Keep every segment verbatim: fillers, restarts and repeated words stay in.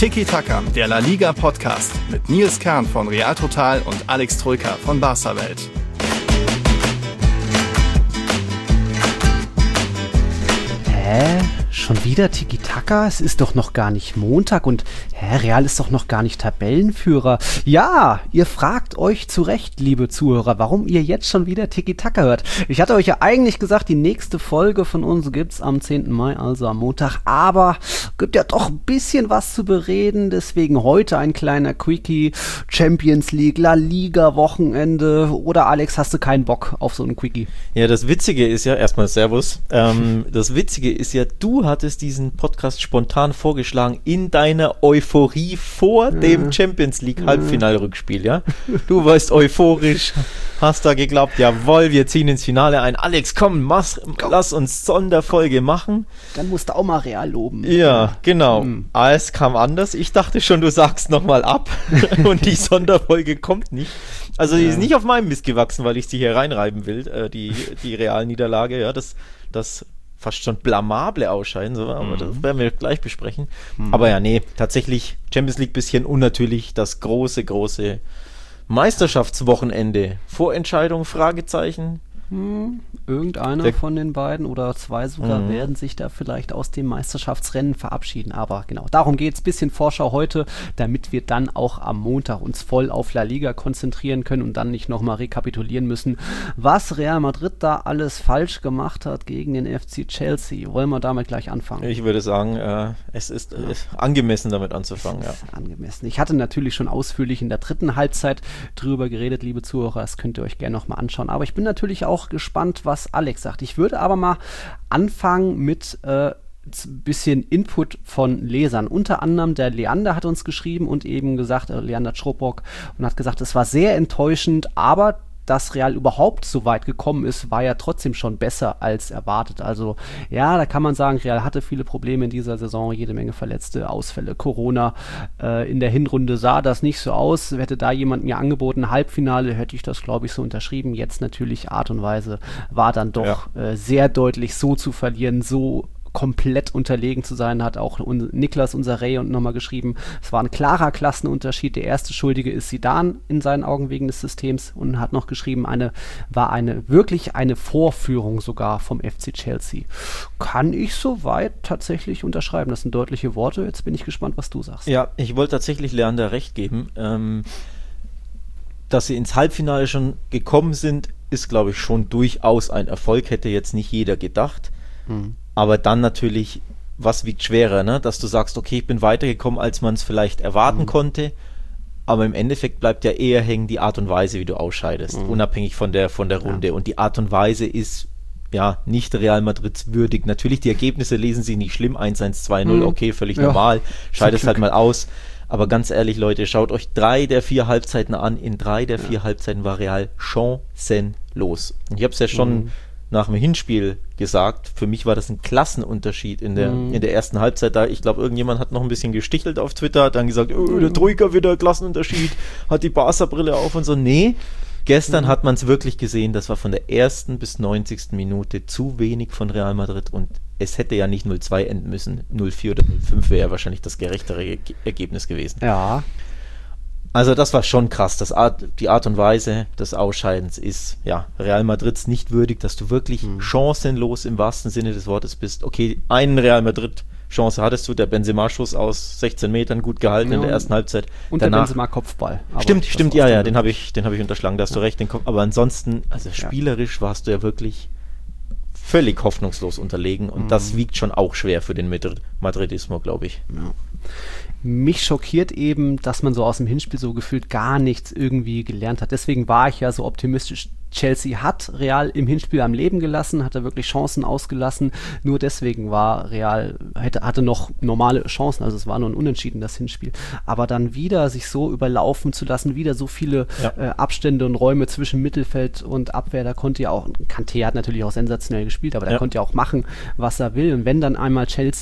Tiki Taka, der La Liga Podcast mit Nils Kern von Real Total und Alex Troika von Barca Welt. Hä? Schon wieder Tiki-Taka? Es ist doch noch gar nicht Montag und hä, Real ist doch noch gar nicht Tabellenführer. Ja, ihr fragt euch zu Recht, liebe Zuhörer, warum ihr jetzt schon wieder Tiki-Taka hört. Ich hatte euch ja eigentlich gesagt, die nächste Folge von uns gibt's am zehnten Mai, also am Montag, aber gibt ja doch ein bisschen was zu bereden, deswegen heute ein kleiner Quickie, Champions League, La Liga Wochenende, oder Alex, hast du keinen Bock auf so einen Quickie? Ja, das Witzige ist ja, erstmal Servus, ähm, das Witzige ist ja, du hattest diesen Podcast spontan vorgeschlagen in deiner Euphorie vor ja. dem Champions League Halbfinalrückspiel, ja? Du warst euphorisch, hast da geglaubt, jawohl, wir ziehen ins Finale ein. Alex, komm, mach, lass uns Sonderfolge machen. Dann musst du auch mal Real loben. Ja, genau. Hm. Es kam anders. Ich dachte schon, du sagst nochmal ab und die Sonderfolge kommt nicht. Also die ja. ist nicht auf meinem Mist gewachsen, weil ich sie hier reinreiben will, äh, die, die Real-Niederlage, ja, das, das fast schon blamable Ausscheiden, so, aber mhm. das werden wir gleich besprechen. Mhm. Aber ja, nee, tatsächlich Champions League bisschen unnatürlich, das große, große Meisterschaftswochenende. Vorentscheidung, Fragezeichen. Hm, irgendeiner Der, von den beiden oder zwei sogar mhm. werden sich da vielleicht aus dem Meisterschaftsrennen verabschieden. Aber genau, darum geht es. Bisschen Vorschau heute, damit wir dann auch am Montag uns voll auf La Liga konzentrieren können und dann nicht nochmal rekapitulieren müssen, was Real Madrid da alles falsch gemacht hat gegen den F C Chelsea. Wollen wir damit gleich anfangen? Ich würde sagen, äh, es ist äh, angemessen damit anzufangen. Ja. Angemessen. Ich hatte natürlich schon ausführlich in der dritten Halbzeit drüber geredet, liebe Zuhörer. Das könnt ihr euch gerne nochmal anschauen. Aber ich bin natürlich auch gespannt, was Alex sagt. Ich würde aber mal anfangen mit äh, ein bisschen Input von Lesern. Unter anderem der Leander hat uns geschrieben und eben gesagt, äh, Leander Czropok, und hat gesagt, es war sehr enttäuschend, aber dass Real überhaupt so weit gekommen ist, war ja trotzdem schon besser als erwartet. Also ja, da kann man sagen, Real hatte viele Probleme in dieser Saison, jede Menge Verletzte, Ausfälle, Corona. Äh, in der Hinrunde sah das nicht so aus. Hätte da jemand mir angeboten, Halbfinale, hätte ich das, glaube ich, so unterschrieben. Jetzt natürlich Art und Weise war dann doch ja. äh, sehr deutlich, so zu verlieren, so komplett unterlegen zu sein, hat auch un- Niklas, unser Ray, und nochmal geschrieben, es war ein klarer Klassenunterschied. Der erste Schuldige ist Zidane in seinen Augen wegen des Systems, und hat noch geschrieben, eine war eine wirklich eine Vorführung sogar vom F C Chelsea. Kann ich soweit tatsächlich unterschreiben. Das sind deutliche Worte. Jetzt bin ich gespannt, was du sagst. Ja, ich wollte tatsächlich Leander recht geben. Ähm, dass sie ins Halbfinale schon gekommen sind, ist, glaube ich, schon durchaus ein Erfolg. Hätte jetzt nicht jeder gedacht. Mhm. Aber dann natürlich, was wiegt schwerer, ne? Dass du sagst, okay, ich bin weitergekommen, als man es vielleicht erwarten mhm. konnte, aber im Endeffekt bleibt ja eher hängen die Art und Weise, wie du ausscheidest, mhm. unabhängig von der, von der Runde. Ja. Und die Art und Weise ist ja nicht Real Madrids würdig. Natürlich, die Ergebnisse lesen sich nicht schlimm, eins eins, zwei null, mhm. okay, völlig ja. normal, scheidest halt mal aus. Aber ganz ehrlich, Leute, schaut euch drei der vier Halbzeiten an. In drei der ja. vier Halbzeiten war Real chancenlos. Und ich habe es ja schon mhm. nach dem Hinspiel gesagt, für mich war das ein Klassenunterschied in der, mm. in der ersten Halbzeit. Da, ich glaube, irgendjemand hat noch ein bisschen gestichelt auf Twitter, hat dann gesagt, oh, der Troika wieder Klassenunterschied, hat die Barca-Brille auf und so. Nee, gestern mm. hat man es wirklich gesehen, das war von der ersten bis neunzigsten Minute zu wenig von Real Madrid, und es hätte ja nicht null zwei enden müssen, null vier oder null fünf wäre ja wahrscheinlich das gerechtere Ge- Ergebnis gewesen. Ja. Also das war schon krass. Das Art, die Art und Weise des Ausscheidens ist ja Real Madrids nicht würdig, dass du wirklich mhm. chancenlos im wahrsten Sinne des Wortes bist. Okay, einen Real Madrid Chance hattest du, der Benzema-Schuss aus sechzehn Metern gut gehalten ja, in der ersten Halbzeit. Und Danach, der Benzema-Kopfball. Stimmt, stimmt, ja, ja, den habe ich, den habe ich unterschlagen, da hast ja. du recht. Den Kopf, aber ansonsten, also spielerisch ja. warst du ja wirklich völlig hoffnungslos unterlegen, und mhm. das wiegt schon auch schwer für den Madrid- Madridismo, glaube ich. Ja. Mich schockiert eben, dass man so aus dem Hinspiel so gefühlt gar nichts irgendwie gelernt hat. Deswegen war ich ja so optimistisch. Chelsea hat Real im Hinspiel am Leben gelassen, hatte wirklich Chancen ausgelassen. Nur deswegen war Real, hätte, hatte noch normale Chancen, also es war nur ein Unentschieden, das Hinspiel. Aber dann wieder sich so überlaufen zu lassen, wieder so viele ja. äh, Abstände und Räume zwischen Mittelfeld und Abwehr, da konnte ja auch, Kanté hat natürlich auch sensationell gespielt, aber der ja. konnte ja auch machen, was er will. Und wenn dann einmal Chelsea ins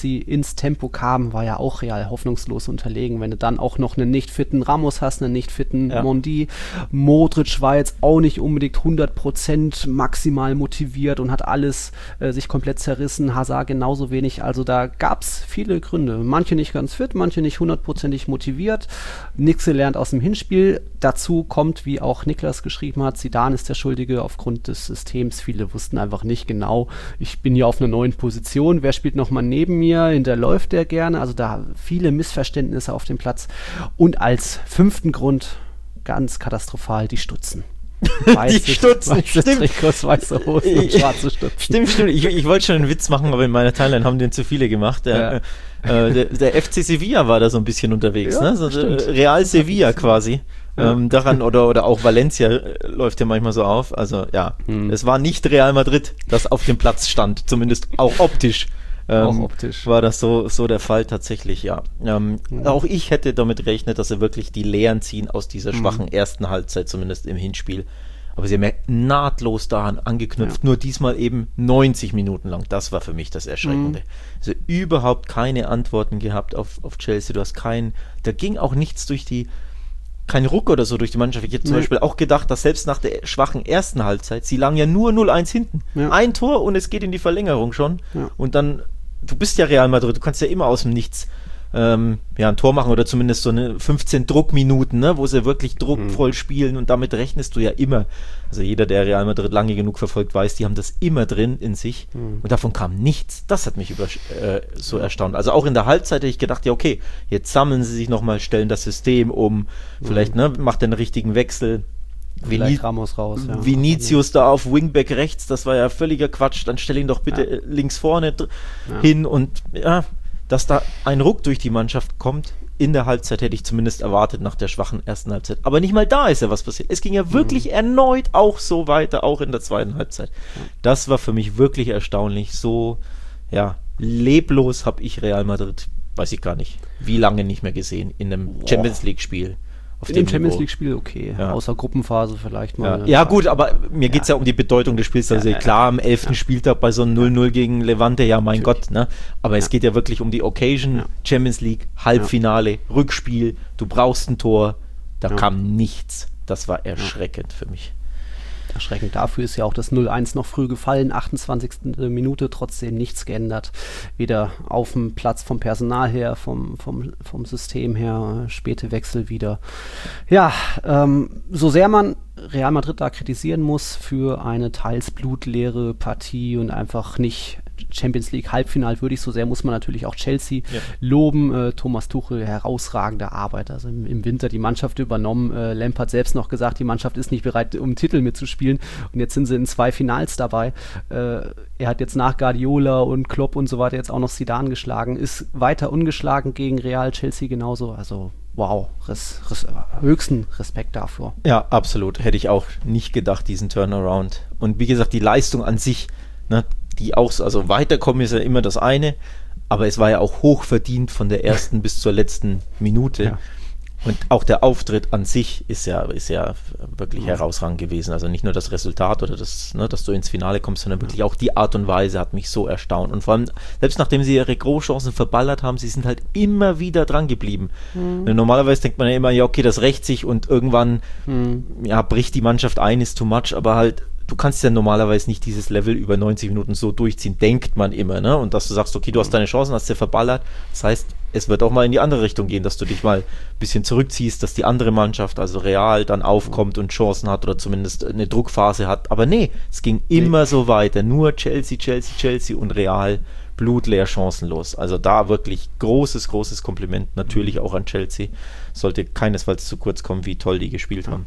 ins Tempo kam, war ja auch Real hoffnungslos unterlegen. Wenn du dann auch noch einen nicht fitten Ramos hast, einen nicht fitten ja. Mondi, Modric war jetzt auch nicht unbedingt hundert Prozent maximal motiviert und hat alles äh, sich komplett zerrissen, Hazard genauso wenig, also da gab es viele Gründe. Manche nicht ganz fit, manche nicht hundertprozentig motiviert. Nixe lernt aus dem Hinspiel. Dazu kommt, wie auch Niklas geschrieben hat, Zidane ist der Schuldige aufgrund des Systems. Viele wussten einfach nicht genau, ich bin hier auf einer neuen Position, wer spielt nochmal neben mir, hinterläuft der gerne, also da viele Missverständnisse auf dem Platz. Und als fünften Grund, ganz katastrophal, die Stutzen. Weiße, die Stutzen, weiße stimmt. Trikots, weiße Hosen und schwarze Stutzen. Stimmt, stimmt. Ich, ich wollte schon einen Witz machen, aber in meiner Timeline haben den zu viele gemacht. Der, ja. äh, der, der F C Sevilla war da so ein bisschen unterwegs, ja, ne? So, Real Sevilla quasi. Ja. Ähm, daran oder, oder auch Valencia äh, läuft ja manchmal so auf. Also ja, hm. es war nicht Real Madrid, das auf dem Platz stand, zumindest auch optisch. Ähm, auch optisch. War das so, so der Fall tatsächlich, ja. Ähm, Mhm. Auch ich hätte damit gerechnet, dass sie wirklich die Lehren ziehen aus dieser Mhm. schwachen ersten Halbzeit, zumindest im Hinspiel. Aber sie haben ja nahtlos daran angeknüpft, Ja. nur diesmal eben neunzig Minuten lang. Das war für mich das Erschreckende. Mhm. Also überhaupt keine Antworten gehabt auf, auf Chelsea. Du hast keinen, da ging auch nichts durch die, kein Ruck oder so durch die Mannschaft. Ich hätte zum Nee. Beispiel auch gedacht, dass selbst nach der schwachen ersten Halbzeit, sie lagen ja nur null eins hinten. Ja. Ein Tor und es geht in die Verlängerung schon. Ja. Und dann, du bist ja Real Madrid, du kannst ja immer aus dem Nichts ähm, ja, ein Tor machen oder zumindest so eine fünfzehn Druckminuten, ne, wo sie wirklich druckvoll mhm. spielen und damit rechnest du ja immer. Also jeder, der Real Madrid lange genug verfolgt, weiß, die haben das immer drin in sich mhm. und davon kam nichts. Das hat mich über, äh, so ja. erstaunt. Also auch in der Halbzeit hätte ich gedacht, ja okay, jetzt sammeln sie sich nochmal, stellen das System um, mhm. vielleicht ne, macht den richtigen Wechsel. Vielleicht Ramos raus, ja. Vinicius da auf Wingback rechts, das war ja völliger Quatsch, dann stell ihn doch bitte ja. links vorne dr- ja. hin und ja, dass da ein Ruck durch die Mannschaft kommt, in der Halbzeit hätte ich zumindest erwartet nach der schwachen ersten Halbzeit. Aber nicht mal da ist ja was passiert. Es ging ja wirklich mhm. erneut auch so weiter, auch in der zweiten Halbzeit. Das war für mich wirklich erstaunlich. So, ja, leblos habe ich Real Madrid, weiß ich gar nicht, wie lange nicht mehr gesehen in einem Boah. Champions League-Spiel. Auf in dem dem Champions Niveau. League-Spiel okay, ja. außer Gruppenphase vielleicht mal. Ja, ja gut, aber mir geht es ja. ja um die Bedeutung des Spiels. Also ja, klar, am elften Ja. Spieltag bei so einem null null gegen Levante, ja mein Natürlich. Gott, ne? Aber ja. es geht ja wirklich um die Occasion, ja. Champions League, Halbfinale, ja. Rückspiel, du brauchst ein Tor, da ja. kam nichts. Das war erschreckend ja. für mich. Erschreckend. Dafür ist ja auch das null eins noch früh gefallen, achtundzwanzigste Minute, trotzdem nichts geändert. Weder auf dem Platz vom Personal her, vom, vom, vom System her, späte Wechsel wieder. Ja, ähm, so sehr man Real Madrid da kritisieren muss für eine teils blutleere Partie und einfach nicht Champions League Halbfinal würdig, so sehr muss man natürlich auch Chelsea ja. loben. Äh, Thomas Tuchel, herausragende Arbeit, also im, im Winter die Mannschaft übernommen. Äh, Lampard selbst noch gesagt, die Mannschaft ist nicht bereit, um einen Titel mitzuspielen und jetzt sind sie in zwei Finals dabei. Äh, er hat jetzt nach Guardiola und Klopp und so weiter jetzt auch noch Zidane geschlagen, ist weiter ungeschlagen gegen Real, Chelsea genauso, also wow, res, res, höchsten Respekt dafür. Ja, absolut, hätte ich auch nicht gedacht, diesen Turnaround. Und wie gesagt, die Leistung an sich, ne, die auch, also weiterkommen ist ja immer das eine, aber es war ja auch hoch verdient von der ersten bis zur letzten Minute. Ja. Und auch der Auftritt an sich ist ja, ist ja wirklich ja. herausragend gewesen. Also nicht nur das Resultat oder das, ne, dass du ins Finale kommst, sondern wirklich auch die Art und Weise hat mich so erstaunt. Und vor allem, selbst nachdem sie ihre Großchancen verballert haben, sie sind halt immer wieder dran geblieben. Mhm. Normalerweise denkt man ja immer, ja okay, das rächt sich und irgendwann mhm. ja, bricht die Mannschaft ein, ist too much, aber halt du kannst ja normalerweise nicht dieses Level über neunzig Minuten so durchziehen, denkt man immer, ne? Und dass du sagst, okay, du hast deine Chancen, hast sie verballert. Das heißt, es wird auch mal in die andere Richtung gehen, dass du dich mal ein bisschen zurückziehst, dass die andere Mannschaft, also Real, dann aufkommt und Chancen hat oder zumindest eine Druckphase hat. Aber nee, es ging immer nee. so weiter. Nur Chelsea, Chelsea, Chelsea und Real blutleer chancenlos. Also da wirklich großes, großes Kompliment natürlich auch an Chelsea. Sollte keinesfalls zu kurz kommen, wie toll die gespielt haben.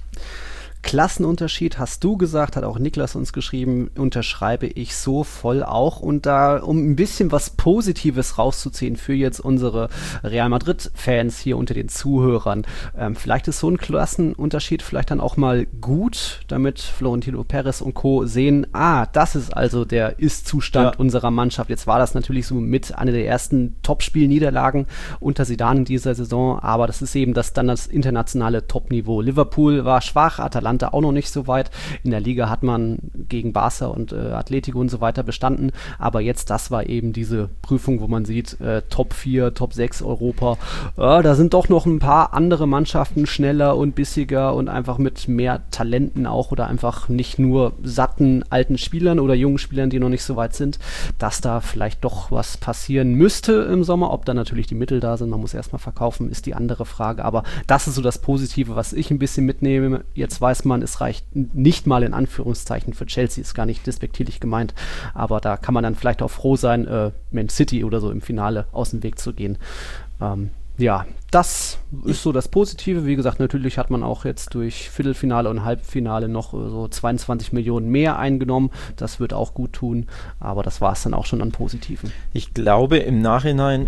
Klassenunterschied, hast du gesagt, hat auch Niklas uns geschrieben, unterschreibe ich so voll auch. Und da, um ein bisschen was Positives rauszuziehen für jetzt unsere Real Madrid-Fans hier unter den Zuhörern, ähm, vielleicht ist so ein Klassenunterschied vielleicht dann auch mal gut, damit Florentino Perez und Co. sehen, ah, das ist also der Ist-Zustand ja. unserer Mannschaft. Jetzt war das natürlich so mit einer der ersten Topspiel-Niederlagen unter Zidane in dieser Saison, aber das ist eben das dann das internationale Top-Niveau. Liverpool war schwach, Atalanta Atalanta auch noch nicht so weit. In der Liga hat man gegen Barca und äh, Atletico und so weiter bestanden, aber jetzt, das war eben diese Prüfung, wo man sieht, äh, Top vier, Top sechs Europa, äh, da sind doch noch ein paar andere Mannschaften schneller und bissiger und einfach mit mehr Talenten auch oder einfach nicht nur satten alten Spielern oder jungen Spielern, die noch nicht so weit sind, dass da vielleicht doch was passieren müsste im Sommer. Ob da natürlich die Mittel da sind, man muss erstmal verkaufen, ist die andere Frage, aber das ist so das Positive, was ich ein bisschen mitnehme. Jetzt weiß man, es reicht nicht mal in Anführungszeichen für Chelsea, ist gar nicht despektierlich gemeint, aber da kann man dann vielleicht auch froh sein, äh, Man City oder so im Finale aus dem Weg zu gehen. Ähm, ja, das ist so das Positive. Wie gesagt, natürlich hat man auch jetzt durch Viertelfinale und Halbfinale noch äh, so zweiundzwanzig Millionen mehr eingenommen. Das wird auch gut tun, aber das war es dann auch schon an Positiven. Ich glaube im Nachhinein,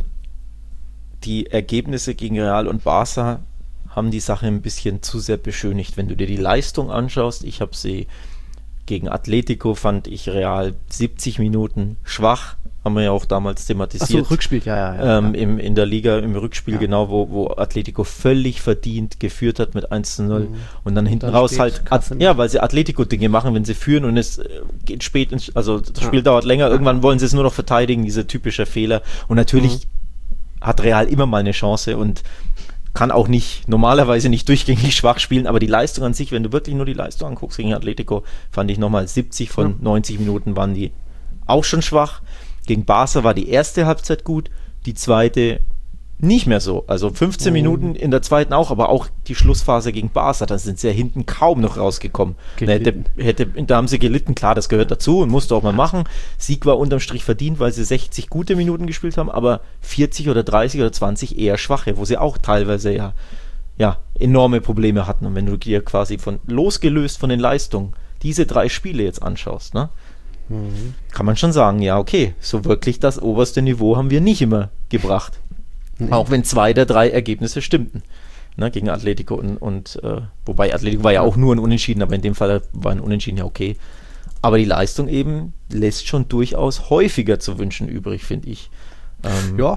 die Ergebnisse gegen Real und Barca haben die Sache ein bisschen zu sehr beschönigt. Wenn du dir die Leistung anschaust, ich habe sie gegen Atletico, fand ich Real siebzig Minuten schwach, haben wir ja auch damals thematisiert. Ach so, Rückspiel, ja, ja. ja, ähm, ja. Im, in der Liga, im Rückspiel, ja. genau, wo, wo Atletico völlig verdient geführt hat mit eins zu null. Mhm. Und dann hinten dann raus halt, At- ja, weil sie Atletico-Dinge machen, wenn sie führen und es äh, geht spät, ins, also das Spiel ja. dauert länger, irgendwann wollen sie es nur noch verteidigen, diese typische Fehler. Und natürlich mhm. hat Real immer mal eine Chance und kann auch nicht, normalerweise nicht durchgängig schwach spielen, aber die Leistung an sich, wenn du wirklich nur die Leistung anguckst gegen Atletico, fand ich nochmal siebzig von ja. neunzig Minuten waren die auch schon schwach. Gegen Barca war die erste Halbzeit gut, die zweite nicht mehr so. Also fünfzehn mhm. Minuten in der zweiten auch, aber auch die Schlussphase gegen Barca, da sind sie ja hinten kaum noch rausgekommen. Da, hätte, hätte, da haben sie gelitten, klar, das gehört dazu und musste auch mal machen. Sieg war unterm Strich verdient, weil sie sechzig gute Minuten gespielt haben, aber vierzig oder dreißig oder zwanzig eher schwache, wo sie auch teilweise ja, ja enorme Probleme hatten. Und wenn du dir quasi von losgelöst von den Leistungen diese drei Spiele jetzt anschaust, ne? Mhm. Kann man schon sagen, ja, okay, so wirklich das oberste Niveau haben wir nicht immer gebracht. Nee. Auch wenn zwei der drei Ergebnisse stimmten. Ne, gegen Atletico und, und äh, wobei Atletico war ja auch nur ein Unentschieden, aber in dem Fall war ein Unentschieden ja okay. Aber die Leistung eben lässt schon durchaus häufiger zu wünschen übrig, finde ich. Ähm, ja.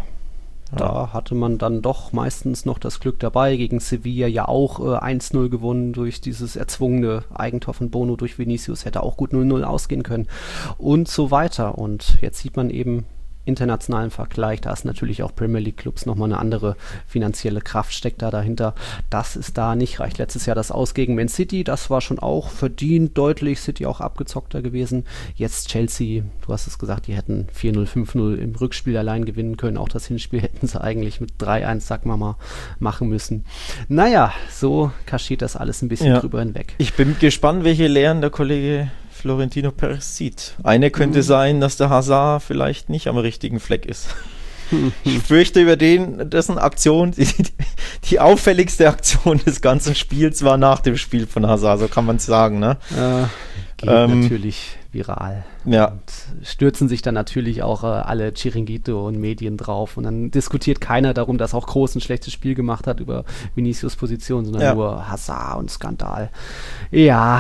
Da hatte man dann doch meistens noch das Glück dabei. Gegen Sevilla ja auch äh, eins null gewonnen durch dieses erzwungene Eigentor von Bono durch Vinicius. Hätte auch gut null null ausgehen können und so weiter. Und jetzt sieht man eben internationalen Vergleich, da ist natürlich auch Premier League Clubs nochmal eine andere finanzielle Kraft, steckt da dahinter. Das ist da nicht reicht. Letztes Jahr das Aus gegen Man City, das war schon auch verdient, deutlich, City auch abgezockter gewesen. Jetzt Chelsea, du hast es gesagt, die hätten vier null, fünf null im Rückspiel allein gewinnen können. Auch das Hinspiel hätten sie eigentlich mit drei eins, sag mal mal, machen müssen. Naja, so kaschiert das alles ein bisschen ja. drüber hinweg. Ich bin gespannt, welche Lehren der Kollege Florentino Perez sieht. Eine könnte mhm. sein, dass der Hazard vielleicht nicht am richtigen Fleck ist. Ich fürchte, über den, dessen Aktion, die, die auffälligste Aktion des ganzen Spiels war nach dem Spiel von Hazard, so kann man es sagen. Ne? Äh, geht ähm, natürlich viral. Ja. Und stürzen sich dann natürlich auch äh, alle Chiringuito und Medien drauf und dann diskutiert keiner darum, dass auch Kroos ein schlechtes Spiel gemacht hat über Vinicius Position, sondern ja. nur Hazard und Skandal. Ja,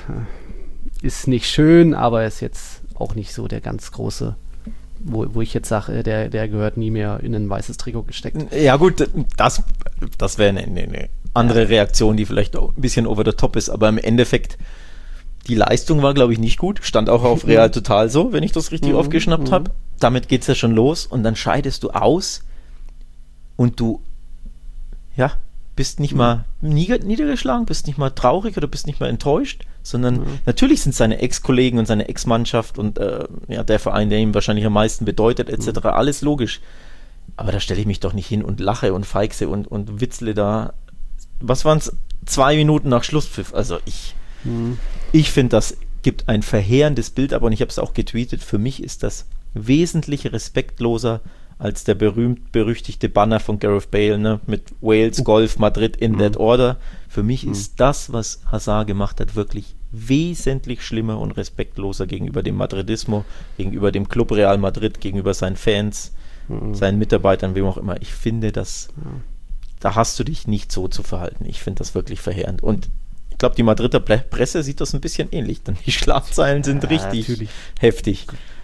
ist nicht schön, aber ist jetzt auch nicht so der ganz große, wo, wo ich jetzt sage, der, der gehört nie mehr in ein weißes Trikot gesteckt. Ja gut, das, das wäre eine, eine andere ja. Reaktion, die vielleicht auch ein bisschen over the top ist, aber im Endeffekt, die Leistung war, glaube ich, nicht gut, stand auch auf Real Total so, wenn ich das richtig mhm. aufgeschnappt mhm. habe. Damit geht es ja schon los und dann scheidest du aus und du, ja, bist nicht mhm. mal nieder- niedergeschlagen, bist nicht mal traurig oder bist nicht mal enttäuscht, sondern mhm. natürlich sind seine Ex-Kollegen und seine Ex-Mannschaft und äh, ja, der Verein, der ihm wahrscheinlich am meisten bedeutet, et cetera, mhm. alles logisch. Aber da stelle ich mich doch nicht hin und lache und feixe und, und witzle da. Was waren es? Zwei Minuten nach Schlusspfiff. Also ich, mhm. ich finde, das gibt ein verheerendes Bild, aber und ich habe es auch getweetet, für mich ist das wesentlich respektloser als der berühmt-berüchtigte Banner von Gareth Bale, ne, mit Wales, Golf, Madrid in mhm. that order. Für mich mhm. ist das, was Hazard gemacht hat, wirklich wesentlich schlimmer und respektloser gegenüber dem Madridismo, gegenüber dem Club Real Madrid, gegenüber seinen Fans, mhm. seinen Mitarbeitern, wem auch immer. Ich finde, das, mhm. da hast du dich nicht so zu verhalten. Ich finde das wirklich verheerend. Und ich glaube, die Madrider Presse sieht das ein bisschen ähnlich, denn die Schlagzeilen sind ja, richtig natürlich. heftig.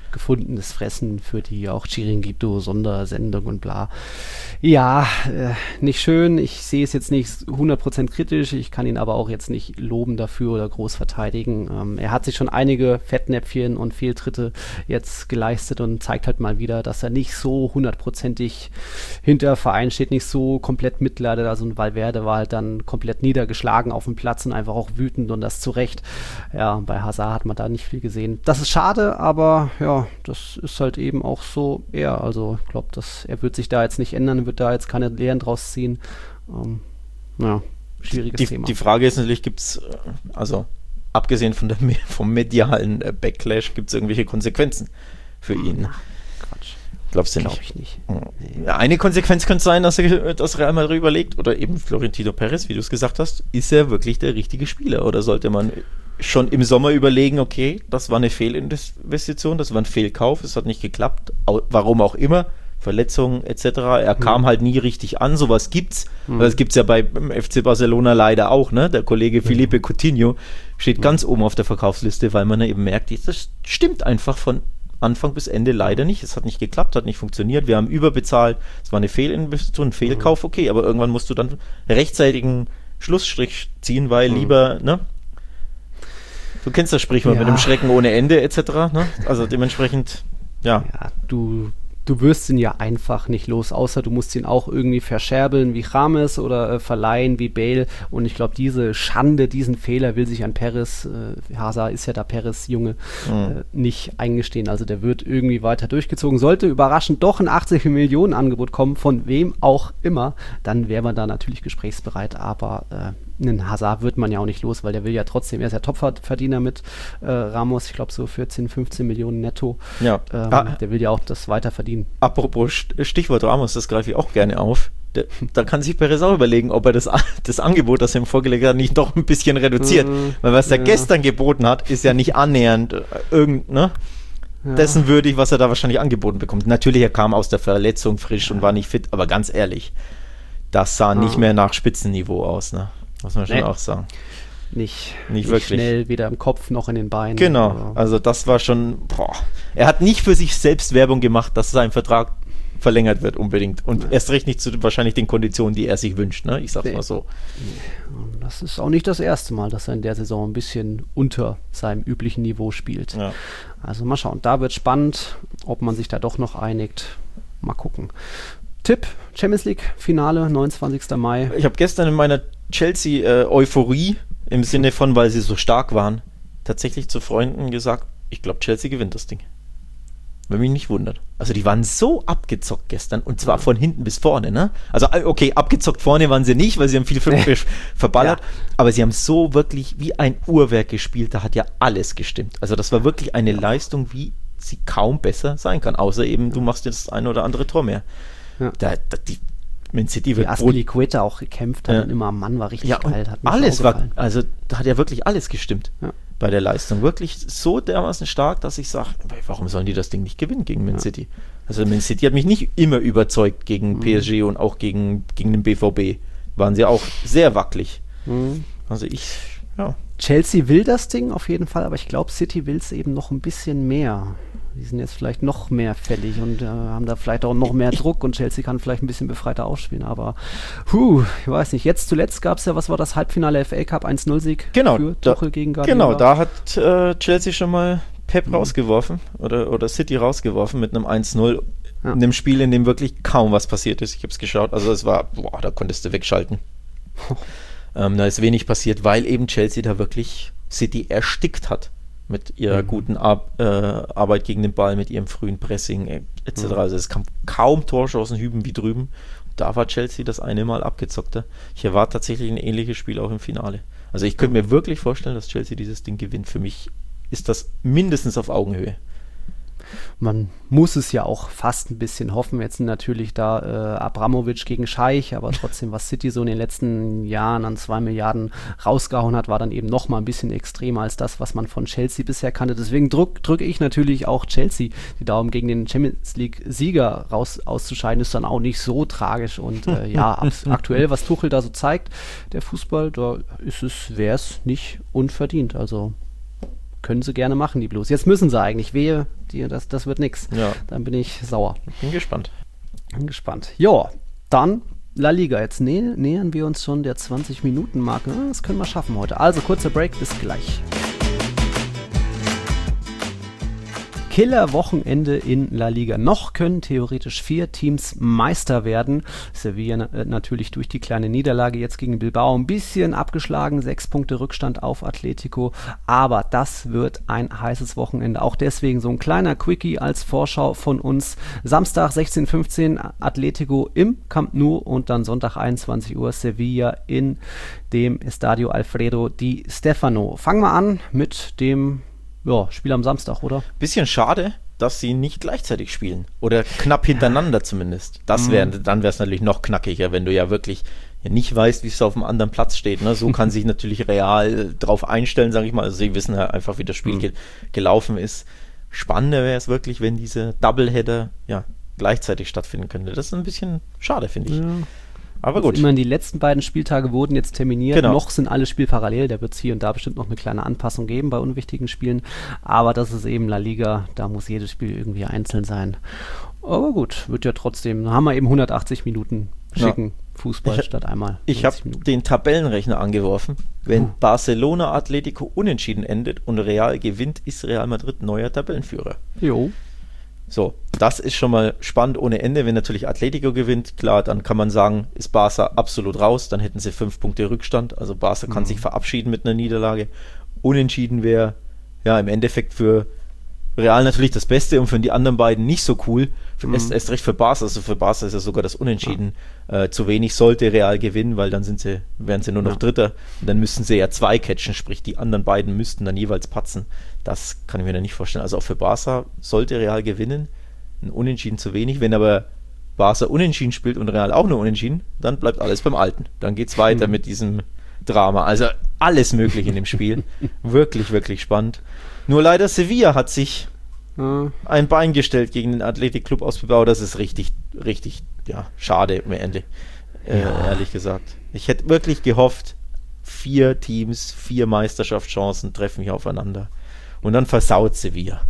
gefundenes Fressen für die auch Chiringuito-Sondersendung und bla. Ja, äh, nicht schön. Ich sehe es jetzt nicht hundert Prozent kritisch. Ich kann ihn aber auch jetzt nicht loben dafür oder groß verteidigen. Ähm, er hat sich schon einige Fettnäpfchen und Fehltritte jetzt geleistet und zeigt halt mal wieder, dass er nicht so hundertprozentig hinter Verein steht, nicht so komplett mitleidet. Also ein Valverde war halt dann komplett niedergeschlagen auf dem Platz und einfach auch wütend und das zu Recht. Ja, bei Hazard hat man da nicht viel gesehen. Das ist schade, aber ja, das ist halt eben auch so er. Also ich glaube, er wird sich da jetzt nicht ändern, wird da jetzt keine Lehren draus ziehen. Ähm, ja, schwieriges die, Thema. Die Frage ist natürlich, gibt es, also abgesehen von der, vom medialen Backlash, gibt es irgendwelche Konsequenzen für ihn? Na, Quatsch. Glaubst du Glaube nicht? ich nicht. Nee. Eine Konsequenz könnte sein, dass, er, dass Real Madrid überlegt, oder eben Florentino Perez, wie du es gesagt hast, ist er wirklich der richtige Spieler? Oder sollte man schon im Sommer überlegen, okay, das war eine Fehlinvestition, das war ein Fehlkauf, es hat nicht geklappt, warum auch immer, Verletzungen et cetera. Er mhm. kam halt nie richtig an, sowas gibt's. Mhm. Das gibt's ja beim F C Barcelona leider auch, ne? Der Kollege Felipe Coutinho steht mhm. ganz oben auf der Verkaufsliste, weil man eben merkt, das stimmt einfach von Anfang bis Ende leider nicht. Es hat nicht geklappt, hat nicht funktioniert. Wir haben überbezahlt. Es war eine Fehlinvestition, ein Fehlkauf, okay, aber irgendwann musst du dann rechtzeitigen Schlussstrich ziehen, weil mhm. lieber, ne? Du kennst das Sprichwort ja. mit dem Schrecken ohne Ende et cetera. Ne? Also dementsprechend, ja. Ja, du, du wirst ihn ja einfach nicht los, außer du musst ihn auch irgendwie verscherbeln wie James oder äh, verleihen wie Bale. Und ich glaube, diese Schande, diesen Fehler will sich an Perez, äh, Hazard ist ja da Perez Junge, mhm. äh, nicht eingestehen. Also der wird irgendwie weiter durchgezogen. Sollte überraschend doch ein achtzig Millionen Angebot kommen, von wem auch immer, dann wäre man da natürlich gesprächsbereit, aber äh, einen Hazard wird man ja auch nicht los, weil der will ja trotzdem, er ist ja Topverdiener mit äh, Ramos, ich glaube so vierzehn, fünfzehn Millionen netto. Ja. Ähm, ah, der will ja auch das weiter verdienen. Apropos Stichwort Ramos, das greife ich auch gerne auf. Da, da kann sich Perez auch überlegen, ob er das, das Angebot, das er ihm vorgelegt hat, nicht doch ein bisschen reduziert. Mhm, weil was er ja. gestern geboten hat, ist ja nicht annähernd äh, irgend, ne? Ja. dessen würdig, was er da wahrscheinlich angeboten bekommt. Natürlich, er kam aus der Verletzung frisch ja. und war nicht fit, aber ganz ehrlich, das sah ja. nicht mehr nach Spitzenniveau aus, ne? Muss man schon nee. auch sagen. Nicht, nicht, nicht wirklich schnell, weder im Kopf noch in den Beinen. Genau, also, also das war schon, boah. Er hat nicht für sich selbst Werbung gemacht, dass sein Vertrag verlängert wird unbedingt. Und ja. erst recht nicht zu wahrscheinlich den Konditionen, die er sich wünscht, ne? Ich sag's nee. mal so. Das ist auch nicht das erste Mal, dass er in der Saison ein bisschen unter seinem üblichen Niveau spielt. Ja. Also mal schauen, da wird spannend, ob man sich da doch noch einigt. Mal gucken. Tipp, Champions League Finale, neunundzwanzigsten Mai. Ich habe gestern in meiner Chelsea-Euphorie, äh, im Sinne von, weil sie so stark waren, tatsächlich zu Freunden gesagt, ich glaube, Chelsea gewinnt das Ding. Wenn mich nicht wundert. Also die waren so abgezockt gestern und zwar ja. von hinten bis vorne, ne? Also okay, abgezockt vorne waren sie nicht, weil sie haben viel verballert, ja. aber sie haben so wirklich wie ein Uhrwerk gespielt, da hat ja alles gestimmt. Also das war wirklich eine ja. Leistung, wie sie kaum besser sein kann, außer eben, du machst jetzt das ein oder andere Tor mehr. Ja. Da, da, die Man City wird Aspilicueta auch gekämpft hat ja. und immer am Mann war richtig ja, geil. Hat alles war, also da hat ja wirklich alles gestimmt ja. bei der Leistung. Wirklich so dermaßen stark, dass ich sage, warum sollen die das Ding nicht gewinnen gegen Man ja. City? Also Man City hat mich nicht immer überzeugt gegen mhm. P S G und auch gegen, gegen den B V B. Waren sie auch sehr wackelig. Mhm. Also ich, ja. Chelsea will das Ding auf jeden Fall, aber ich glaube, City will es eben noch ein bisschen mehr. Die sind jetzt vielleicht noch mehr fällig und äh, haben da vielleicht auch noch mehr Druck und Chelsea kann vielleicht ein bisschen befreiter ausspielen, aber huh, ich weiß nicht. Jetzt zuletzt gab es ja, was war das, Halbfinale F A Cup eins null Sieg genau, für Tuchel gegen Guardiola. Genau, da hat äh, Chelsea schon mal Pep mhm. rausgeworfen oder, oder City rausgeworfen mit einem eins null ja. in einem Spiel, in dem wirklich kaum was passiert ist. Ich habe es geschaut, also es war, boah, da konntest du wegschalten. ähm, da ist wenig passiert, weil eben Chelsea da wirklich City erstickt hat. Mit ihrer mhm. guten Ar- äh, Arbeit gegen den Ball, mit ihrem frühen Pressing et cetera. Mhm. Also es kam kaum Torchancen hüben wie drüben. Und da war Chelsea das eine Mal abgezockter. Ich erwarte tatsächlich ein ähnliches Spiel auch im Finale. Also ich könnte mir wirklich vorstellen, dass Chelsea dieses Ding gewinnt. Für mich ist das mindestens auf Augenhöhe. Man muss es ja auch fast ein bisschen hoffen. Jetzt sind natürlich da äh, Abramovic gegen Scheich, aber trotzdem, was City so in den letzten Jahren an zwei Milliarden rausgehauen hat, war dann eben noch mal ein bisschen extremer als das, was man von Chelsea bisher kannte. Deswegen drück, drücke ich natürlich auch Chelsea die Daumen, gegen den Champions League-Sieger raus auszuscheiden, ist dann auch nicht so tragisch. Und äh, ja, ab, aktuell, was Tuchel da so zeigt, der Fußball, da ist es, wäre es nicht unverdient. Also können sie gerne machen, die Blues. Jetzt müssen sie eigentlich. Wehe, die, das, das wird nix. Ja. Dann bin ich sauer. Bin gespannt. Bin gespannt. Ja, dann La Liga. Jetzt nä- nähern wir uns schon der zwanzig-Minuten-Marke. Das können wir schaffen heute. Also kurzer Break, bis gleich. Killer-Wochenende in La Liga. Noch können theoretisch vier Teams Meister werden. Sevilla na- natürlich durch die kleine Niederlage jetzt gegen Bilbao ein bisschen abgeschlagen. Sechs Punkte Rückstand auf Atletico. Aber das wird ein heißes Wochenende. Auch deswegen so ein kleiner Quickie als Vorschau von uns. Samstag sechzehn Uhr fünfzehn Atletico im Camp Nou und dann Sonntag einundzwanzig Uhr Sevilla in dem Estadio Alfredo Di Stefano. Fangen wir an mit dem Ja, Spiel am Samstag, oder? Bisschen schade, dass sie nicht gleichzeitig spielen. Oder knapp hintereinander zumindest. Das wär, mm. Dann wäre es natürlich noch knackiger, wenn du ja wirklich ja nicht weißt, wie es auf einem anderen Platz steht. Ne? So kann sich natürlich Real drauf einstellen, sage ich mal. Also sie wissen ja einfach, wie das Spiel mm. ge- gelaufen ist. Spannender wäre es wirklich, wenn diese Doubleheader ja, gleichzeitig stattfinden könnte. Das ist ein bisschen schade, finde ich. Ja. Aber gut. Immerhin, die letzten beiden Spieltage wurden jetzt terminiert. Genau. Noch sind alle Spiele parallel. Da wird es hier und da bestimmt noch eine kleine Anpassung geben bei unwichtigen Spielen. Aber das ist eben La Liga. Da muss jedes Spiel irgendwie einzeln sein. Aber gut, wird ja trotzdem. Da haben wir eben hundertachtzig Minuten schicken ja. Fußball ich, statt einmal. Ich habe den Tabellenrechner angeworfen. Wenn hm. Barcelona Atletico unentschieden endet und Real gewinnt, ist Real Madrid neuer Tabellenführer. Jo. So, das ist schon mal spannend ohne Ende. Wenn natürlich Atletico gewinnt, klar, dann kann man sagen, ist Barca absolut raus, dann hätten sie fünf Punkte Rückstand, also Barca mhm. kann sich verabschieden mit einer Niederlage. Unentschieden wäre ja im Endeffekt für Real natürlich das Beste und für die anderen beiden nicht so cool. Für, mhm. erst, erst recht für Barca, also für Barca ist ja sogar das Unentschieden ja. äh, zu wenig, sollte Real gewinnen, weil dann sind sie, wären sie nur noch ja. Dritter und dann müssten sie ja zwei catchen, sprich die anderen beiden müssten dann jeweils patzen. Das kann ich mir da nicht vorstellen. Also auch für Barca sollte Real gewinnen, ein Unentschieden zu wenig. Wenn aber Barca unentschieden spielt und Real auch nur unentschieden, dann bleibt alles beim Alten. Dann geht es weiter mhm. mit diesem Drama. Also alles möglich in dem Spiel. Wirklich, wirklich spannend. Nur leider Sevilla hat sich ja. ein Bein gestellt gegen den Athletic Club aus Bilbao. Das ist richtig, richtig ja, schade am Ende, äh, ja. ehrlich gesagt. Ich hätte wirklich gehofft, vier Teams, vier Meisterschaftschancen treffen hier aufeinander. Und dann versaut Sevilla.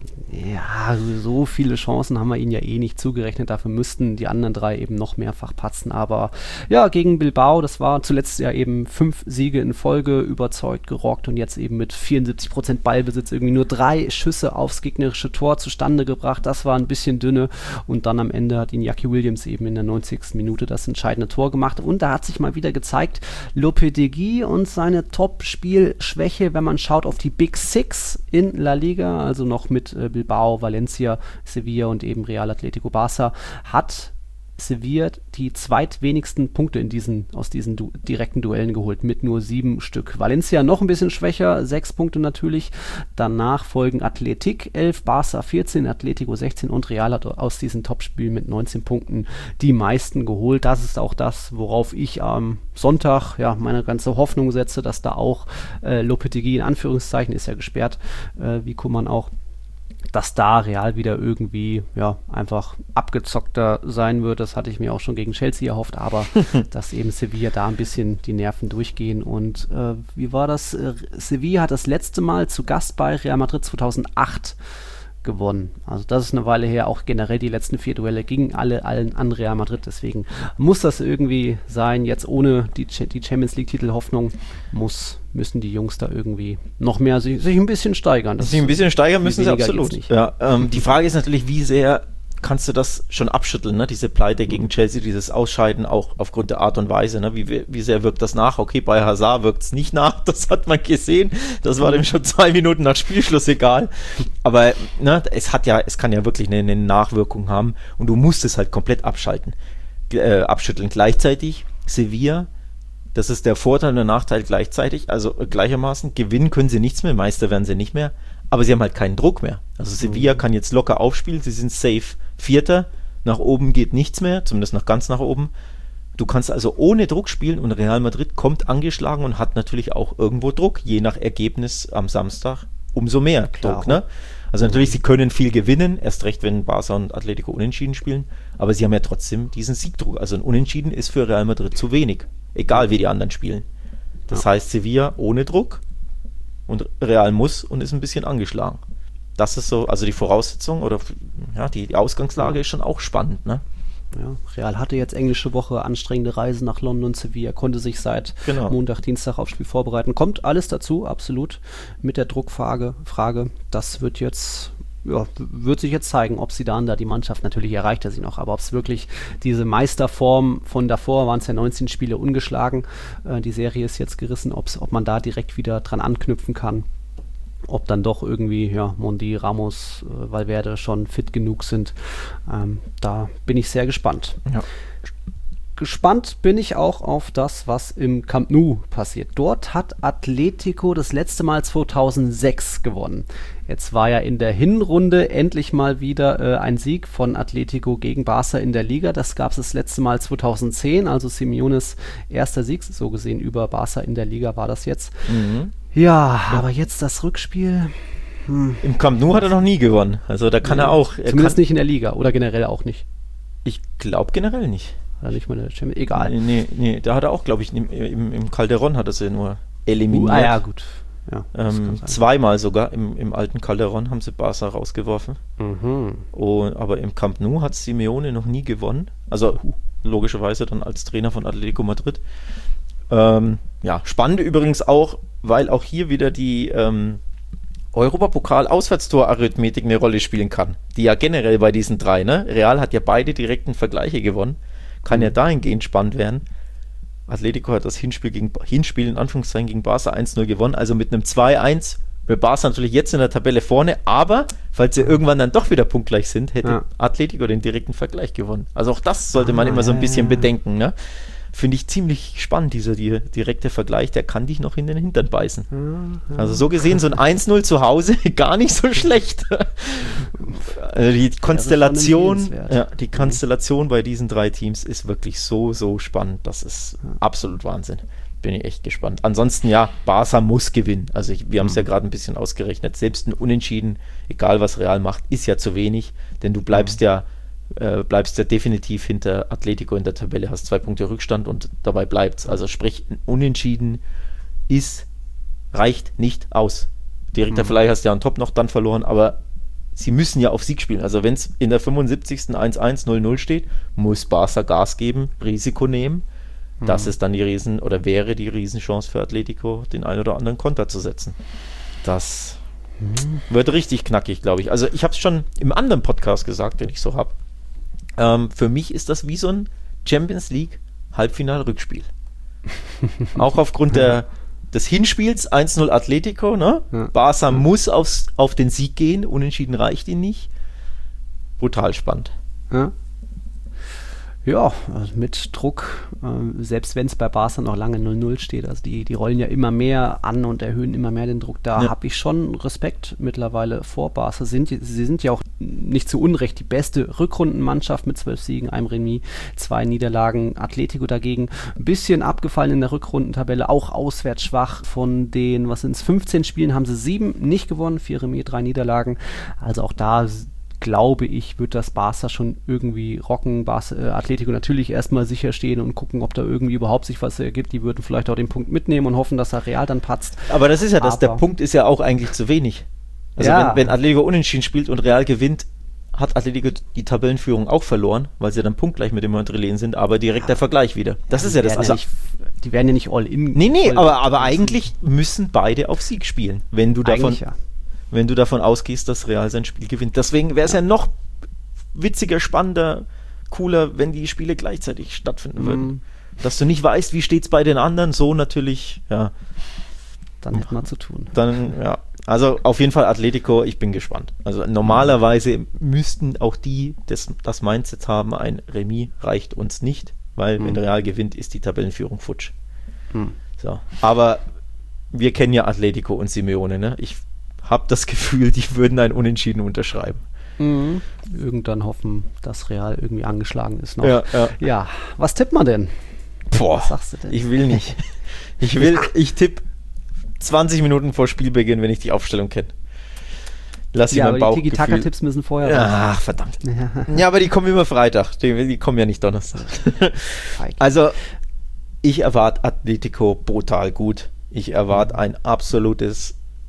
Ja, so viele Chancen haben wir ihnen ja eh nicht zugerechnet. Dafür müssten die anderen drei eben noch mehrfach patzen. Aber ja, gegen Bilbao, das war zuletzt ja eben fünf Siege in Folge, überzeugt, gerockt und jetzt eben mit vierundsiebzig Prozent Ballbesitz irgendwie nur drei Schüsse aufs gegnerische Tor zustande gebracht. Das war ein bisschen dünne. Und dann am Ende hat ihn Jackie Williams eben in der neunzigsten Minute das entscheidende Tor gemacht. Und da hat sich mal wieder gezeigt, Lopetegui und seine Top-Spielschwäche, wenn man schaut auf die Big Six in La Liga, also noch mit Bilbao, Valencia, Sevilla und eben Real Atletico Barca, hat Sevilla die zweitwenigsten Punkte in diesen, aus diesen du- direkten Duellen geholt, mit nur sieben Stück. Valencia noch ein bisschen schwächer, sechs Punkte natürlich. Danach folgen Athletic elf, Barca vierzehn, Atletico sechzehn und Real hat aus diesen Topspielen mit neunzehn Punkten die meisten geholt. Das ist auch das, worauf ich am Sonntag ja meine ganze Hoffnung setze, dass da auch äh, Lopetegui in Anführungszeichen, ist ja gesperrt, äh, wie Koeman auch, dass da Real wieder irgendwie ja einfach abgezockter sein wird. Das hatte ich mir auch schon gegen Chelsea erhofft, aber dass eben Sevilla da ein bisschen die Nerven durchgehen. Und äh, wie war das? Äh, Sevilla hat das letzte Mal zu Gast bei Real Madrid zweitausendacht gewonnen. Also das ist eine Weile her, auch generell die letzten vier Duelle gingen alle allen an Real Madrid, deswegen muss das irgendwie sein, jetzt ohne die, die Champions League Titelhoffnung muss, müssen die Jungs da irgendwie noch mehr sich, sich ein bisschen steigern. Das sich ein bisschen steigern müssen sie absolut. Ja, ähm, die Frage ist natürlich, wie sehr kannst du das schon abschütteln, ne? Diese Pleite gegen Chelsea, dieses Ausscheiden auch aufgrund der Art und Weise, ne? wie, wie sehr wirkt das nach? Okay, bei Hazard wirkt es nicht nach, das hat man gesehen, das war dem schon zwei Minuten nach Spielschluss egal, aber ne, es hat ja, es kann ja wirklich eine, eine Nachwirkung haben und du musst es halt komplett abschalten, äh, abschütteln. Gleichzeitig Sevilla, das ist der Vorteil und der Nachteil gleichzeitig, also äh, gleichermaßen, gewinnen können sie nichts mehr, Meister werden sie nicht mehr, aber sie haben halt keinen Druck mehr. Also Sevilla kann jetzt locker aufspielen, sie sind safe Vierter, nach oben geht nichts mehr, zumindest nach ganz nach oben. Du kannst also ohne Druck spielen und Real Madrid kommt angeschlagen und hat natürlich auch irgendwo Druck, je nach Ergebnis am Samstag umso mehr Klar. Druck. Ne? Also natürlich, sie können viel gewinnen, erst recht, wenn Barca und Atletico unentschieden spielen, aber sie haben ja trotzdem diesen Siegdruck. Also ein Unentschieden ist für Real Madrid zu wenig, egal wie die anderen spielen. Das ja. heißt, Sevilla ohne Druck, und Real muss und ist ein bisschen angeschlagen. Das ist so, also die Voraussetzung oder ja, die, die Ausgangslage ist schon auch spannend, ne? Ja, Real hatte jetzt englische Woche, anstrengende Reisen nach London, Sevilla, konnte sich seit genau. Montag, Dienstag aufs Spiel vorbereiten. Kommt alles dazu, absolut, mit der Druckfrage. Frage, das wird jetzt, ja, wird sich jetzt zeigen, ob Zidane da die Mannschaft, natürlich erreicht er sie noch, aber ob es wirklich diese Meisterform von davor, waren es ja neunzehn Spiele ungeschlagen, äh, die Serie ist jetzt gerissen, ob's, ob man da direkt wieder dran anknüpfen kann. Ob dann doch irgendwie, ja, Mondi, Ramos, äh, Valverde schon fit genug sind. Ähm, da bin ich sehr gespannt. Ja. Gespannt bin ich auch auf das, was im Camp Nou passiert. Dort hat Atletico das letzte Mal zweitausendsechs gewonnen. Jetzt war ja in der Hinrunde endlich mal wieder äh, ein Sieg von Atletico gegen Barca in der Liga. Das gab es das letzte Mal zweitausendzehn, also Simeones erster Sieg, so gesehen über Barca in der Liga war das jetzt. Mhm. Ja, aber jetzt das Rückspiel. Hm. Im Camp Nou hat er noch nie gewonnen. Also da kann ja, er auch. Er zumindest kann, nicht in der Liga oder generell auch nicht. Ich glaube generell nicht. Oder nicht mal in der Champions League. Egal. Nee, nee, nee, da hat er auch, glaube ich, im, im, im Calderón hat er sie nur eliminiert. Uh, ah ja, gut. Ja, ähm, zweimal sogar im, im alten Calderón haben sie Barca rausgeworfen. Mhm. Und, aber im Camp Nou hat Simeone noch nie gewonnen. Also uh. logischerweise dann als Trainer von Atletico Madrid. Ähm, ja, spannend übrigens auch, weil auch hier wieder die ähm, Europapokal-Auswärtstor-Arithmetik eine Rolle spielen kann. Die ja generell bei diesen drei, ne? Real hat ja beide direkten Vergleiche gewonnen. Kann mhm. ja dahingehend spannend werden. Atletico hat das Hinspiel, gegen, Hinspiel in Anführungszeichen gegen Barca eins null gewonnen, also mit einem zwei eins. Mit Barca natürlich jetzt in der Tabelle vorne, aber falls sie irgendwann dann doch wieder punktgleich sind, hätte ja. Atletico den direkten Vergleich gewonnen. Also auch das sollte man ah, immer so ein bisschen ja, ja. bedenken, ne? Finde ich ziemlich spannend, dieser die, direkte Vergleich, der kann dich noch in den Hintern beißen. Ja, ja. Also so gesehen, so ein eins null zu Hause, gar nicht so schlecht. Also die Konstellation, ja, die Konstellation bei diesen drei Teams ist wirklich so, so spannend. Das ist ja. absolut Wahnsinn. Bin ich echt gespannt. Ansonsten, ja, Barca muss gewinnen. Also ich, wir haben es ja gerade ein bisschen ausgerechnet. Selbst ein Unentschieden, egal was Real macht, ist ja zu wenig, denn du bleibst ja Äh, bleibst ja definitiv hinter Atletico in der Tabelle, hast zwei Punkte Rückstand und dabei bleibt's. Also sprich, ein Unentschieden ist, reicht nicht aus. Direkter mhm. Vergleich hast du ja on top noch dann verloren, aber sie müssen ja auf Sieg spielen. Also wenn es in der fünfundsiebzigsten eins eins null null steht, muss Barca Gas geben, Risiko nehmen. Mhm. Das ist dann die Riesen, oder wäre die Riesenchance für Atletico, den einen oder anderen Konter zu setzen. Das mhm. wird richtig knackig, glaube ich. Also ich habe es schon im anderen Podcast gesagt, den ich so habe. Ähm, für mich ist das wie so ein Champions League Halbfinal-Rückspiel. Auch aufgrund der, des Hinspiels eins null Atletico, ne? Ja. Barca ja. muss aufs, auf den Sieg gehen, unentschieden reicht ihn nicht. Brutal spannend. Ja. Ja, also mit Druck, äh, selbst wenn es bei Barca noch lange null null steht, also die, die rollen ja immer mehr an und erhöhen immer mehr den Druck, da ja. habe ich schon Respekt mittlerweile vor Barca. Sind, sie sind ja auch nicht zu Unrecht die beste Rückrundenmannschaft mit zwölf Siegen, einem Remis, zwei Niederlagen. Atletico dagegen ein bisschen abgefallen in der Rückrundentabelle, auch auswärts schwach. Von den, was sind es, fünfzehn Spielen haben sie sieben nicht gewonnen, vier Remis, drei Niederlagen. Also auch da glaube ich, wird das Barca schon irgendwie rocken. Barca, äh, Atletico natürlich erstmal sicher stehen und gucken, ob da irgendwie überhaupt sich was ergibt. Die würden vielleicht auch den Punkt mitnehmen und hoffen, dass er Real dann patzt. Aber das ist ja das, Aber, der Punkt ist ja auch eigentlich zu wenig. Also ja. wenn, wenn Atletico unentschieden spielt und Real gewinnt, hat Atletico die Tabellenführung auch verloren, weil sie dann punktgleich mit dem Madrilen sind, aber direkt ja. der Vergleich wieder. Das ja, ist ja das. Also, ja nicht, die werden ja nicht all in. Nee, nee, aber, aber eigentlich müssen beide auf Sieg spielen, wenn du davon... Ja. wenn du davon ausgehst, dass Real sein Spiel gewinnt. Deswegen wäre es ja. ja noch witziger, spannender, cooler, wenn die Spiele gleichzeitig stattfinden mm. würden. Dass du nicht weißt, wie steht es bei den anderen, so natürlich, ja. Dann hätte man zu tun. Dann, ja. Also auf jeden Fall Atletico, ich bin gespannt. Also normalerweise müssten auch die das, das Mindset haben, ein Remis reicht uns nicht, weil mm. wenn Real gewinnt, ist die Tabellenführung futsch. Mm. So. Aber wir kennen ja Atletico und Simeone, ne? Ich habe das Gefühl, die würden ein Unentschieden unterschreiben. Mhm. Irgendwann hoffen, dass Real irgendwie angeschlagen ist noch. Ja, ja. ja. Was tippt man denn? Boah, was sagst du denn? Ich will nicht. Ich will, ich tippe zwanzig Minuten vor Spielbeginn, wenn ich die Aufstellung kenne. Lass ja, ich mein Bauchgefühl. Die Tiki-Taka-Tipps müssen vorher raus. Ach, verdammt. Ja, aber die kommen immer Freitag. Die, die kommen ja nicht Donnerstag. Also, ich erwarte Atletico brutal gut. Ich erwarte ein absolutes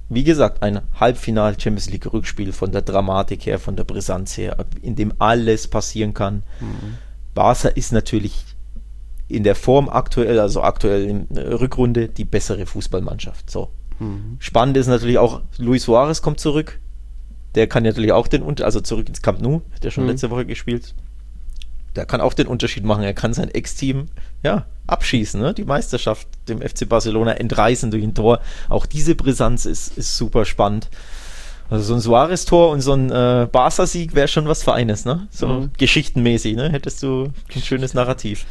wie gesagt, ein Halbfinal-Champions-League-Rückspiel von der Dramatik her, von der Brisanz her, in dem alles passieren kann. Mhm. Barca ist natürlich in der Form aktuell, also aktuell in der Rückrunde, die bessere Fußballmannschaft. So. Mhm. Spannend ist natürlich auch, Luis Suarez kommt zurück. Der kann natürlich auch den Unterschied, also zurück ins Camp Nou, hat ja schon mhm. letzte Woche gespielt. Der kann auch den Unterschied machen. Er kann sein Ex-Team ja, abschießen, ne? Die Meisterschaft dem F C Barcelona entreißen durch ein Tor. Auch diese Brisanz ist, ist super spannend. Also so ein Suarez-Tor und so ein äh, Barca-Sieg wäre schon was Feines, ne? So mhm. geschichtenmäßig, ne? Hättest du ein schönes Narrativ.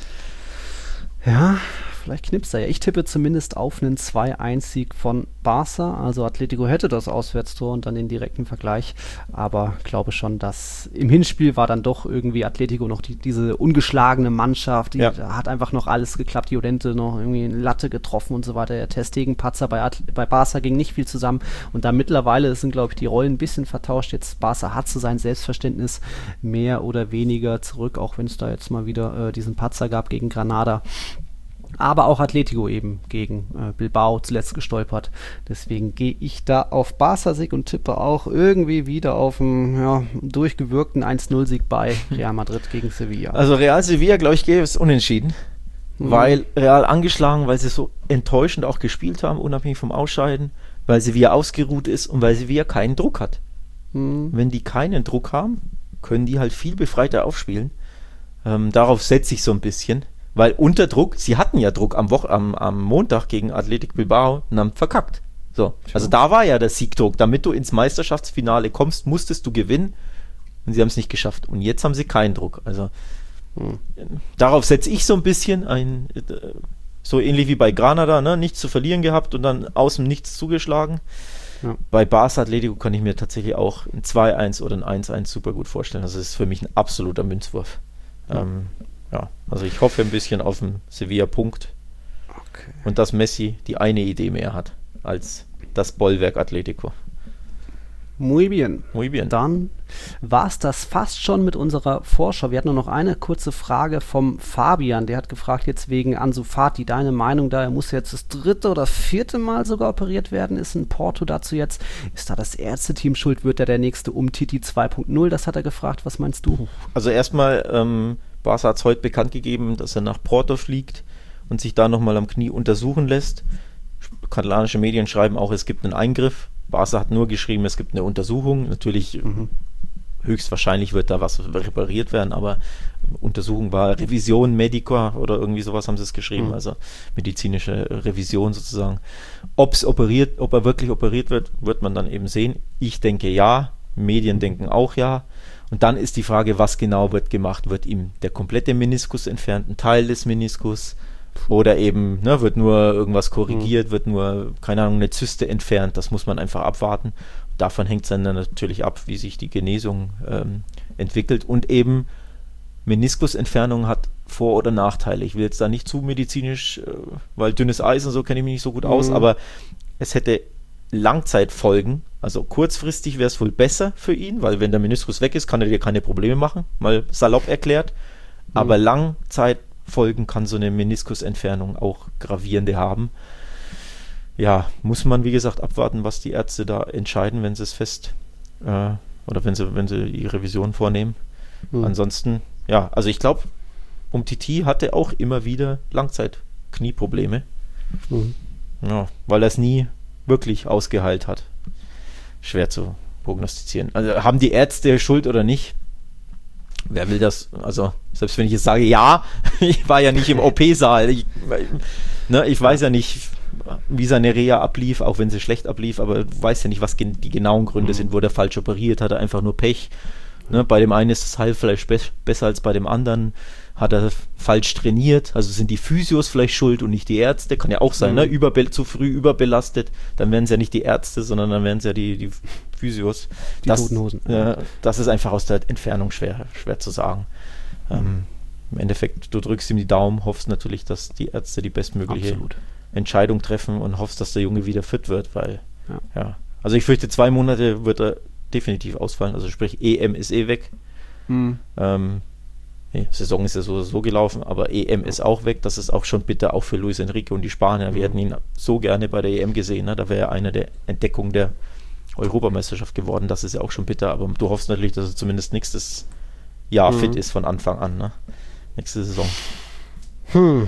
Ja, vielleicht knipst er ja. Ich tippe zumindest auf einen zwei eins Sieg von Barca. Also Atletico hätte das Auswärtstor und dann den direkten Vergleich. Aber glaube schon, dass im Hinspiel war dann doch irgendwie Atletico noch die, diese ungeschlagene Mannschaft. Die ja. hat einfach noch alles geklappt. Llorente noch irgendwie eine Latte getroffen und so weiter. Der Ter Stegen Patzer bei, At- bei Barca ging nicht viel zusammen. Und da mittlerweile sind, glaube ich, die Rollen ein bisschen vertauscht. Jetzt Barca hat so sein Selbstverständnis mehr oder weniger zurück, auch wenn es da jetzt mal wieder äh, diesen Patzer gab gegen Granada. Aber auch Atletico eben gegen äh, Bilbao zuletzt gestolpert. Deswegen gehe ich da auf Barca-Sieg und tippe auch irgendwie wieder auf einen ja, durchgewirkten eins null Sieg bei Real Madrid gegen Sevilla. Also Real Sevilla, glaube ich, gäbe es unentschieden. Mhm. Weil Real angeschlagen, weil sie so enttäuschend auch gespielt haben, unabhängig vom Ausscheiden, weil Sevilla ausgeruht ist und weil Sevilla keinen Druck hat. Mhm. Wenn die keinen Druck haben, können die halt viel befreiter aufspielen. Ähm, darauf setze ich so ein bisschen. Weil unter Druck, sie hatten ja Druck am, Woche, am, am Montag gegen Athletic Bilbao und haben verkackt. So. Also da war ja der Siegdruck. Damit du ins Meisterschaftsfinale kommst, musstest du gewinnen. Und sie haben es nicht geschafft. Und jetzt haben sie keinen Druck. Also hm. darauf setze ich so ein bisschen ein, so ähnlich wie bei Granada, ne? Nichts zu verlieren gehabt und dann außen nichts zugeschlagen. Ja. Bei Barca Atletico kann ich mir tatsächlich auch ein zwei eins oder ein eins eins super gut vorstellen. Also das ist für mich ein absoluter Münzwurf. Ja. Ähm, Ja, also ich hoffe ein bisschen auf den Sevilla-Punkt okay. und dass Messi die eine Idee mehr hat als das Bollwerk Atletico. Muy bien. Muy bien. Dann war es das fast schon mit unserer Vorschau. Wir hatten nur noch eine kurze Frage vom Fabian. Der hat gefragt jetzt wegen Ansu Fati. Deine Meinung da, er muss jetzt das dritte oder vierte Mal sogar operiert werden. Ist ein Porto dazu jetzt? Ist da das Ärzteteam schuld? Wird er der nächste Umtiti zwei Punkt null? Das hat er gefragt. Was meinst du? Also erstmal, ähm, Barca hat es heute bekannt gegeben, dass er nach Porto fliegt und sich da nochmal am Knie untersuchen lässt. Katalanische Medien schreiben auch, es gibt einen Eingriff. Barca hat nur geschrieben, es gibt eine Untersuchung. Natürlich, mhm. höchstwahrscheinlich wird da was repariert werden, aber Untersuchung war Revision Medica oder irgendwie sowas haben sie es geschrieben, mhm. also medizinische Revision sozusagen. Ob es operiert, ob er wirklich operiert wird, wird man dann eben sehen. Ich denke ja, Medien denken auch ja. Und dann ist die Frage, was genau wird gemacht? Wird ihm der komplette Meniskus entfernt, ein Teil des Meniskus? Oder eben, ne, wird nur irgendwas korrigiert, mhm. wird nur, keine Ahnung, eine Zyste entfernt? Das muss man einfach abwarten. Davon hängt es dann natürlich ab, wie sich die Genesung ähm, entwickelt. Und eben, Meniskusentfernung hat Vor- oder Nachteile. Ich will jetzt da nicht zu medizinisch, äh, weil dünnes Eis und so kenne ich mich nicht so gut mhm. aus, aber es hätte Langzeitfolgen. Also kurzfristig wäre es wohl besser für ihn, weil wenn der Meniskus weg ist, kann er dir keine Probleme machen, mal salopp erklärt. Aber mhm. Langzeitfolgen kann so eine Meniskusentfernung auch gravierende haben. Ja, muss man wie gesagt abwarten, was die Ärzte da entscheiden, wenn sie es fest äh, oder wenn sie, wenn sie die Revision vornehmen. Mhm. Ansonsten, ja, also ich glaube, Umtiti hatte auch immer wieder Langzeit-Knieprobleme. Mhm. Ja, weil er es nie wirklich ausgeheilt hat. Schwer zu prognostizieren. Also haben die Ärzte Schuld oder nicht? Wer will das? Also selbst wenn ich jetzt sage, ja, ich war ja nicht im O P-Saal. Ich, ne, ich weiß ja nicht, wie seine Reha ablief, auch wenn sie schlecht ablief, aber du weißt ja nicht, was gen- die genauen Gründe mhm. sind. Wurde er falsch operiert? Hat er einfach nur Pech? Ne, bei dem einen ist das Heilfleisch be- besser als bei dem anderen. Hat er falsch trainiert? Also sind die Physios vielleicht schuld und nicht die Ärzte? Kann ja auch sein, mhm. ne? Überbe- zu früh überbelastet. Dann wären es ja nicht die Ärzte, sondern dann wären es ja die, die Physios. Die das, Toten Hosen. Äh, das ist einfach aus der Entfernung schwer, schwer zu sagen. Ähm, Im Endeffekt, du drückst ihm die Daumen, hoffst natürlich, dass die Ärzte die bestmögliche Absolut. Entscheidung treffen und hoffst, dass der Junge wieder fit wird, weil, ja. ja. Also ich fürchte, zwei Monate wird er definitiv ausfallen. Also sprich, E M ist eh weg. Mhm. Ähm, Die Saison ist ja so, so gelaufen, aber E M ist auch weg. Das ist auch schon bitter, auch für Luis Enrique und die Spanier. Wir hätten ihn so gerne bei der E M gesehen. Ne? Da wäre er eine der Entdeckungen der Europameisterschaft geworden. Das ist ja auch schon bitter, aber du hoffst natürlich, dass er zumindest nächstes Jahr mhm. fit ist von Anfang an. Ne? Nächste Saison. Hm.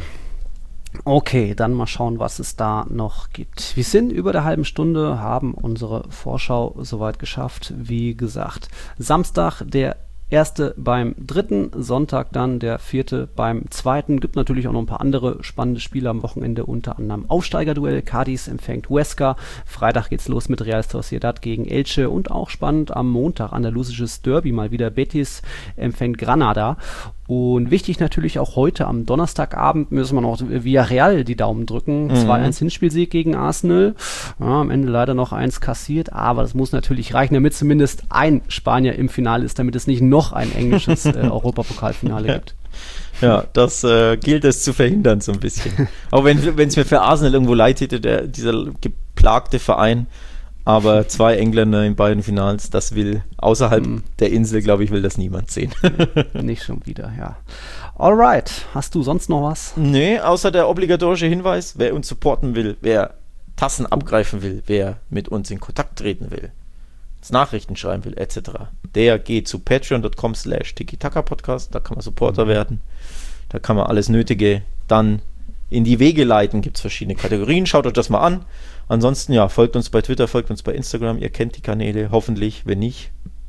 Okay, dann mal schauen, was es da noch gibt. Wir sind über der halben Stunde, haben unsere Vorschau soweit geschafft. Wie gesagt, Samstag der erste beim dritten, Sonntag dann der vierte beim zweiten. Gibt natürlich auch noch ein paar andere spannende Spiele am Wochenende, unter anderem Aufsteigerduell. Cádiz empfängt Huesca. Freitag geht's los mit Real Sociedad gegen Elche und auch spannend am Montag andalusisches Derby mal wieder. Betis empfängt Granada. Und wichtig natürlich auch heute am Donnerstagabend müssen wir noch Villarreal die Daumen drücken. Mhm. zwei eins Hinspielsieg gegen Arsenal. Ja, am Ende leider noch eins kassiert, aber das muss natürlich reichen, damit zumindest ein Spanier im Finale ist, damit es nicht noch ein englisches äh, Europapokalfinale gibt. Ja, das äh, gilt es zu verhindern so ein bisschen. Auch wenn es mir für Arsenal irgendwo leid hätte, der, dieser geplagte Verein, aber zwei Engländer in beiden Finals, das will außerhalb mm. der Insel, glaube ich, will das niemand sehen. Nicht schon wieder, ja. Alright, hast du sonst noch was? Nee, außer der obligatorische Hinweis, wer uns supporten will, wer Tassen abgreifen will, wer mit uns in Kontakt treten will, uns Nachrichten schreiben will, et cetera, der geht zu patreon dot com slash tiki-taka-podcast, da kann man Supporter mhm. werden, da kann man alles Nötige dann in die Wege leiten, gibt es verschiedene Kategorien, schaut euch das mal an. Ansonsten, ja, folgt uns bei Twitter, folgt uns bei Instagram, ihr kennt die Kanäle, hoffentlich, wenn nicht,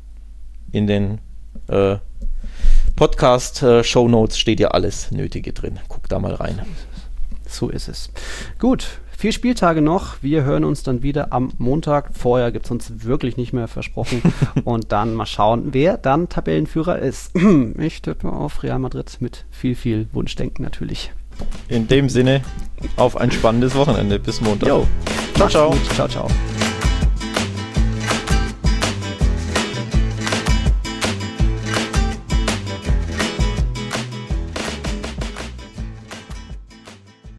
in den äh, Podcast-Shownotes steht ja alles Nötige drin. Guckt da mal rein. So ist es. Gut, vier Spieltage noch, wir hören uns dann wieder am Montag. Vorher gibt es uns wirklich nicht mehr versprochen. Und dann mal schauen, wer dann Tabellenführer ist. Ich tippe auf Real Madrid mit viel, viel Wunschdenken natürlich. In dem Sinne, auf ein spannendes Wochenende. Bis Montag. Jo. Ciao, ciao. Ciao, ciao.